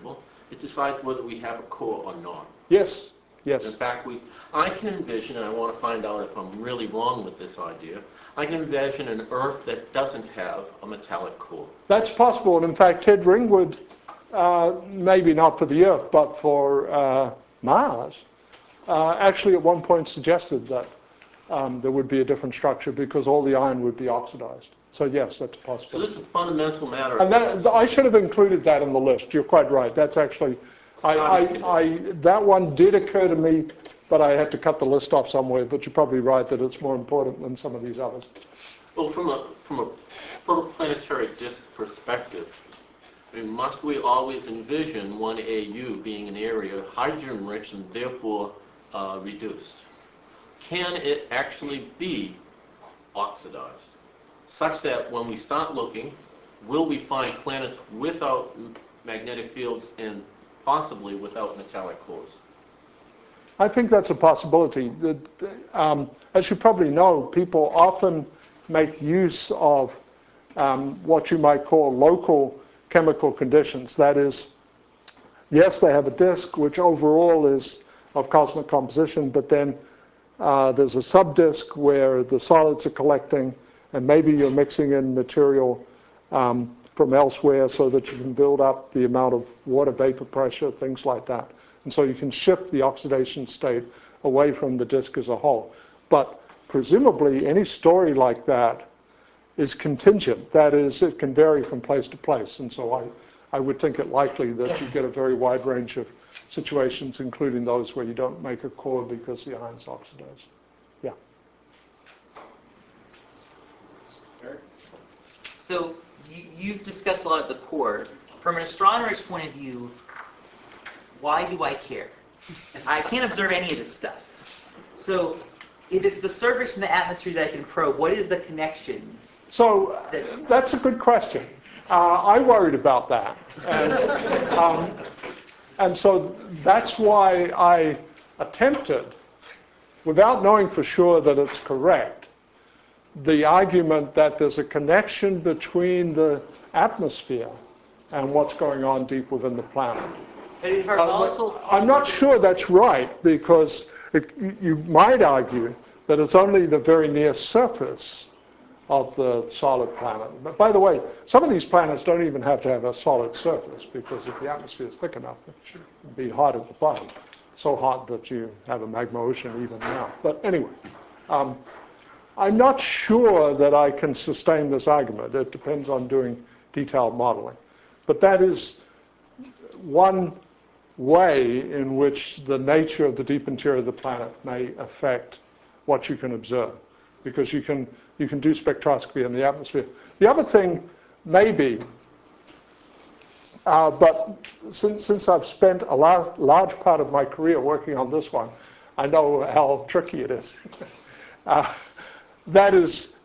it decides whether we have a core or not. Yes, yes. In fact, I can envision, and I want to find out if I'm really wrong with this idea, I can envision an Earth that doesn't have a metallic core. That's possible. And in fact, Ted Ringwood, maybe not for the Earth, but for Mars, actually at one point suggested that there would be a different structure because all the iron would be oxidized. So yes, that's possible. So this is a fundamental matter. And I should have included that in the list. You're quite right. That's actually, that one did occur to me, but I had to cut the list off somewhere. But you're probably right that it's more important than some of these others. Well, from a protoplanetary disk perspective, I mean, must we always envision 1AU being an area hydrogen-rich and therefore reduced? Can it actually be oxidized, such that when we start looking, will we find planets without magnetic fields and possibly without metallic cores? I think that's a possibility. As you probably know, people often make use of what you might call local chemical conditions. That is, yes, they have a disk, which overall is of cosmic composition, but then there's a subdisk where the solids are collecting, and maybe you're mixing in material from elsewhere so that you can build up the amount of water vapor pressure, things like that. And so you can shift the oxidation state away from the disk as a whole. But presumably any story like that is contingent. That is, it can vary from place to place. And so I would think it likely that you get a very wide range of situations, including those where you don't make a core because the iron's oxidized. Yeah. So you've discussed a lot of the core. From an astronomer's point of view, why do I care? I can't observe any of this stuff. So if it's the surface and the atmosphere that I can probe, what is the connection? So that's a good question. I worried about that. And so that's why I attempted, without knowing for sure that it's correct, the argument that there's a connection between the atmosphere and what's going on deep within the planet. I'm not sure that's right, because you might argue that it's only the very near surface of the solid planet. But by the way, some of these planets don't even have to have a solid surface, because if the atmosphere is thick enough, it should be hot at the bottom. So hot that you have a magma ocean even now. But anyway, I'm not sure that I can sustain this argument. It depends on doing detailed modeling. But that is one way in which the nature of the deep interior of the planet may affect what you can observe, because you can do spectroscopy in the atmosphere. The other thing may be, but since I've spent a large part of my career working on this one, I know how tricky it is. That is,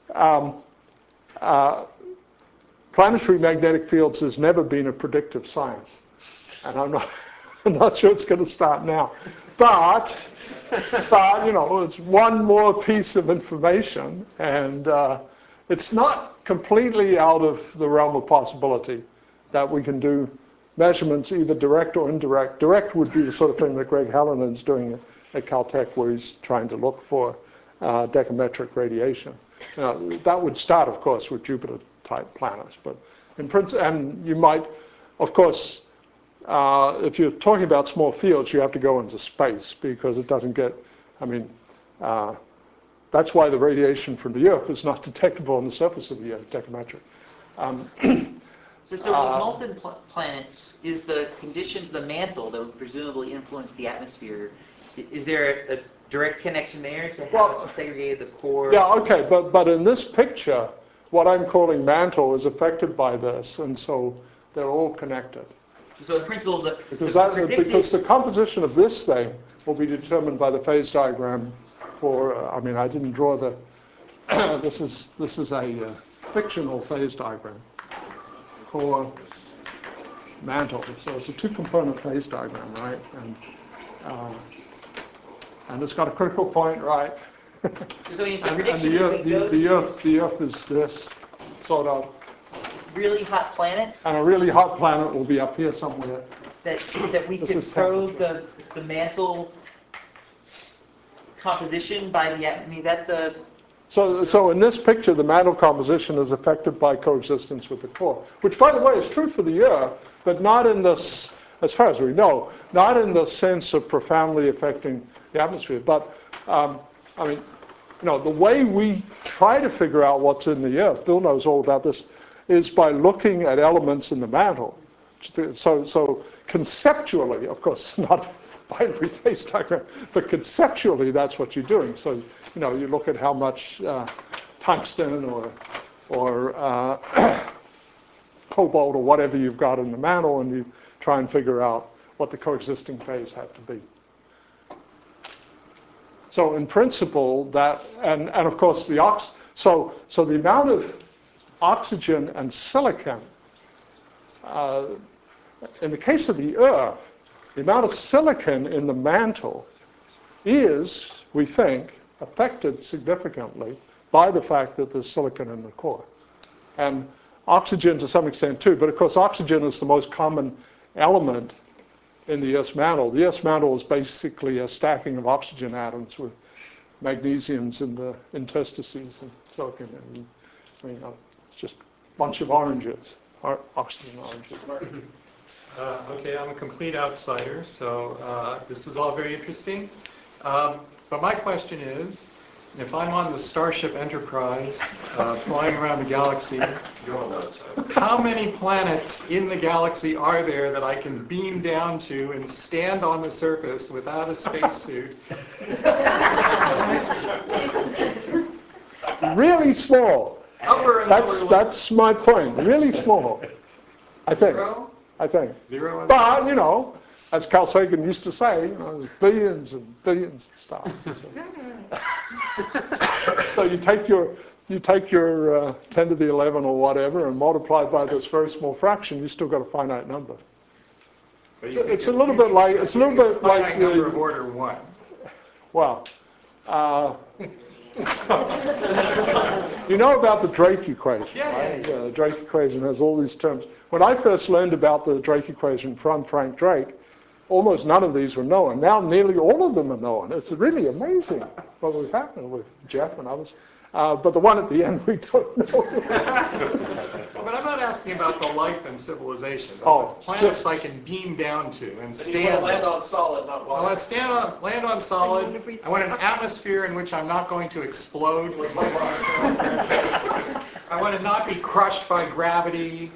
planetary magnetic fields has never been a predictive science, and I'm not sure it's going to start now. But you know, it's one more piece of information, and it's not completely out of the realm of possibility that we can do measurements either direct or indirect. Direct would be the sort of thing that Greg Hallinen's doing at Caltech, where he's trying to look for decametric radiation. That would start, of course, with Jupiter-type planets. But in principle, and you might, of course, if you're talking about small fields, you have to go into space, because it doesn't get, I mean, that's why the radiation from the Earth is not detectable on the surface of the Earth, decametric. So with molten planets, is the conditions of the mantle that would presumably influence the atmosphere, is there a direct connection there to how it's segregated the core? Yeah, okay, but in this picture, what I'm calling mantle is affected by this, and so they're all connected. So in principle, because the composition of this thing will be determined by the phase diagram for, I mean, I didn't draw the, this is a fictional phase diagram, core, mantle. So it's a two-component phase diagram, right? And it's got a critical point, right? So means the and prediction the Earth is this sort of really hot planets? And a really hot planet will be up here somewhere. that we This could is probe the mantle composition by the, I mean, that the, So in this picture, the mantle composition is affected by coexistence with the core, which, by the way, is true for the Earth, but not in this, as far as we know, not in the sense of profoundly affecting the atmosphere. But, I mean, the way we try to figure out what's in the Earth, Bill knows all about this, is by looking at elements in the mantle. So conceptually, of course, not binary phase diagram, but conceptually that's what you're doing. So, you look at how much tungsten or cobalt or whatever you've got in the mantle, and you try and figure out what the coexisting phase have to be. So in principle, that, and of course so the amount of oxygen and silicon, in the case of the Earth, the amount of silicon in the mantle is, we think, affected significantly by the fact that there's silicon in the core. And oxygen to some extent too, but of course oxygen is the most common element in the Earth's mantle. The Earth's mantle is basically a stacking of oxygen atoms with magnesiums in the interstices and silicon. And, it's just a bunch of oranges, oxygen oranges. Okay, I'm a complete outsider, so this is all very interesting. But my question is, if I'm on the Starship Enterprise flying around the galaxy, how many planets in the galaxy are there that I can beam down to and stand on the surface without a spacesuit? Really small. Upper and lower limits. That's my point. Really small, I think. Zero? I think. Zero. But, as Carl Sagan used to say, there's billions and billions of stars. So you take your 10 to the 11 or whatever and multiply by this very small fraction, you still got a finite number. It's a little bit like finite number of order 1. Well, you know about the Drake equation, right? Yeah. The Drake equation has all these terms. When I first learned about the Drake equation from Frank Drake, almost none of these were known. Now nearly all of them are known. It's really amazing what was happening with Jeff and others. But the one at the end we don't know. But I'm not asking about the life and civilization. Oh, planets I can beam down to and stand. Land on solid, not water. I want to land on solid. I want an atmosphere in which I'm not going to explode. I want to not be crushed by gravity.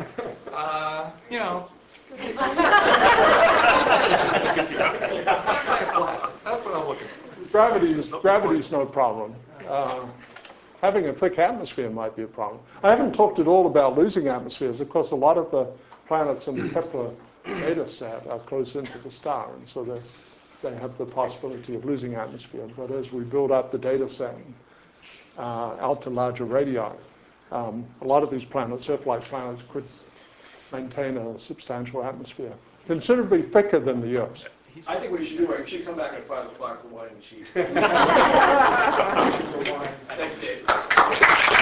That's what I'm looking for. Gravity's no problem. Having a thick atmosphere might be a problem. I haven't talked at all about losing atmospheres. Of course, a lot of the planets in the Kepler data set are close into the star, and so they have the possibility of losing atmosphere. But as we build up the data set out to larger radii, a lot of these planets, Earth-like planets, could maintain a substantial atmosphere, considerably thicker than the Earth's. I think what you should do, you should come back at 5 o'clock for wine and cheese. Thank you, Dave.